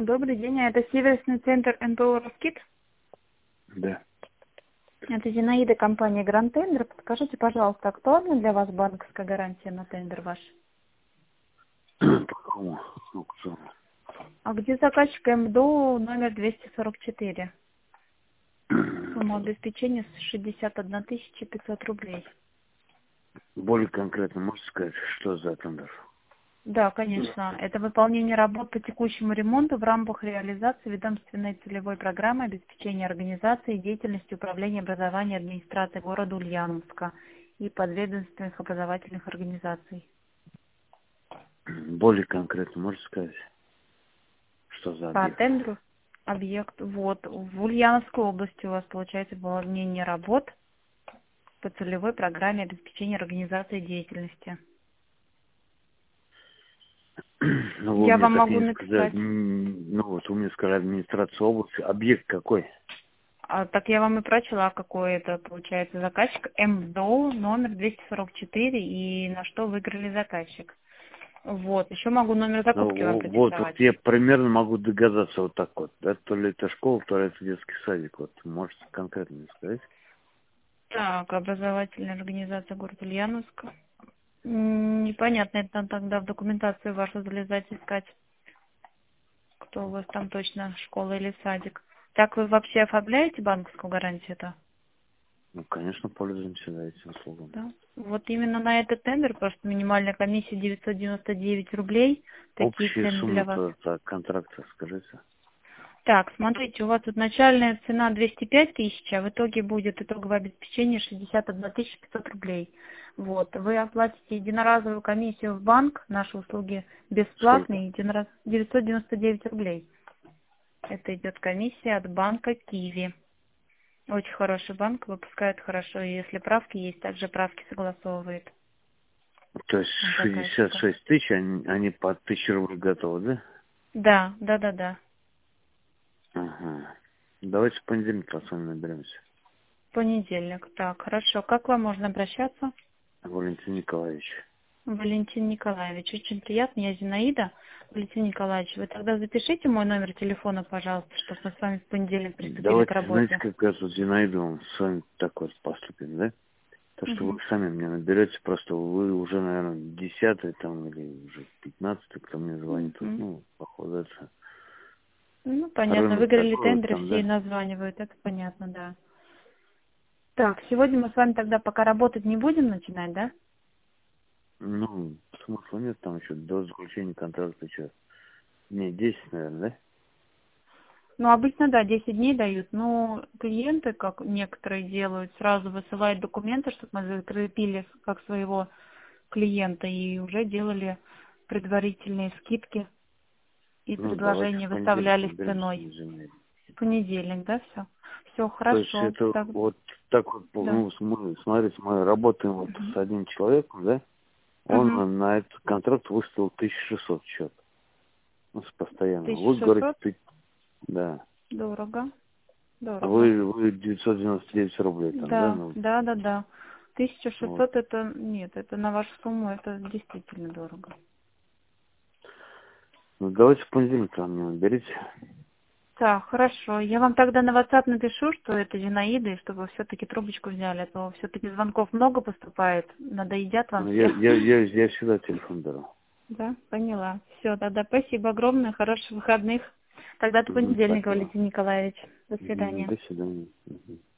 Добрый день, а это сервисный центр НПО «Роскит»? Да. Это Зинаида, компания «Гранд Тендер». Подскажите, пожалуйста, актуальна для вас банковская гарантия на тендер ваш? По какому аукциону? А где заказчик МДО номер 244? Сумма обеспечения 61 500 рублей. Более конкретно можете сказать, что за тендер? Да, конечно. Это выполнение работ по текущему ремонту в рамках реализации ведомственной целевой программы обеспечения организации деятельности управления образования администрации города Ульяновска и подведомственных образовательных организаций. Более конкретно можете сказать, что за По объект? тендеру объект. Вот. В Ульяновской области у вас получается выполнение работ по целевой программе обеспечения организации деятельности. Ну, вы Я мне вам так и могу не сказали. написать. Ну, вот вы мне сказали администрация области. Объект какой? Так я вам и прочла, какой это получается заказчик. МДО номер 244 и на что выиграли заказчик. Вот. Еще могу номер закупки вам Ну, вот продиктовать. я примерно могу догадаться вот так вот. Да? То ли это школа, то ли это детский садик. Вот можете конкретно мне сказать? Так, образовательная организация город Ульяновск. Непонятно, это надо тогда в документацию вашу залезать искать. Кто у вас там точно, школа или садик. Так вы вообще оформляете банковскую гарантию-то? Ну, конечно, пользуемся этим услугами. Да. Вот именно на этот тендер, просто минимальная комиссия 999 рублей. Такие Общая цены для вас. сумма контракта, скажите. Так, смотрите, у вас тут начальная цена 205 тысяч, а в итоге будет итоговое обеспечение 61 500 рублей. Вот. Вы оплатите единоразовую комиссию в банк, наши услуги Сколько? бесплатные, 999 рублей. Это идет комиссия от банка Киви. Очень хороший банк, выпускает хорошо. И если правки есть, также правки согласовывает То есть у заказчика. 66 тысяч, они по 1000 рублей готовы, да? Да, да, да, да. Ага. Давайте в понедельник с вами наберемся. Понедельник. Так, хорошо. Как к вам можно обращаться? Валентин Николаевич. Валентин Николаевич. Очень приятно. Я Зинаида. Валентин Николаевич, вы тогда запишите мой номер телефона, пожалуйста, чтобы мы с вами в понедельник приступили к Давайте, знаете, работе. как раз вот Зинаиду с вами так вот поступим, да? То, что вы Мгм. сами мне наберете, просто вы уже, наверное, 10-й там или уже 15-й, кто мне звонит. Вот, Мгм. ну, походу, это Ну, понятно. рынок Выиграли такой вот тендеры, там, все и да? названивают. Это понятно, да. Так, сегодня мы с вами тогда пока работать не будем начинать, да? Ну, смысла нет там еще до заключения контракта что? Не, 10, наверное, да? Ну, обычно, да, 10 дней дают, но клиенты, как некоторые делают, сразу высылают документы, чтобы мы закрепили как своего клиента и уже делали предварительные скидки и Ну, давайте предложения в понедельник выставляли с наберемся, ценой. не Зинаида. В понедельник, да, все? Все, То есть хорошо. это Так, вот так вот, да. ну, мы, смотрите, мы работаем вот Мгм. с одним человеком, да? Мгм. Он на этот контракт выставил 1600 счет. Ну, с постоянного. Вы говорите, 1600? да. Дорого. Дорого. Вы 999 рублей там, да? Да, Ну, да, да, да. вот. 1600 это, нет, это на вашу сумму, это действительно дорого. Ну, давайте в понедельник там мне наберите. Так, хорошо. Я вам тогда на WhatsApp напишу, что это Зинаида, и чтобы вы все-таки трубочку взяли, а то все-таки звонков много поступает, надоедят вам Ну, все. я всегда телефон беру. Да, поняла. Все, тогда спасибо огромное, хороших выходных. Тогда до Мгм, понедельника, спасибо. Валентин Николаевич. До Мгм, свидания. до свидания. Мгм.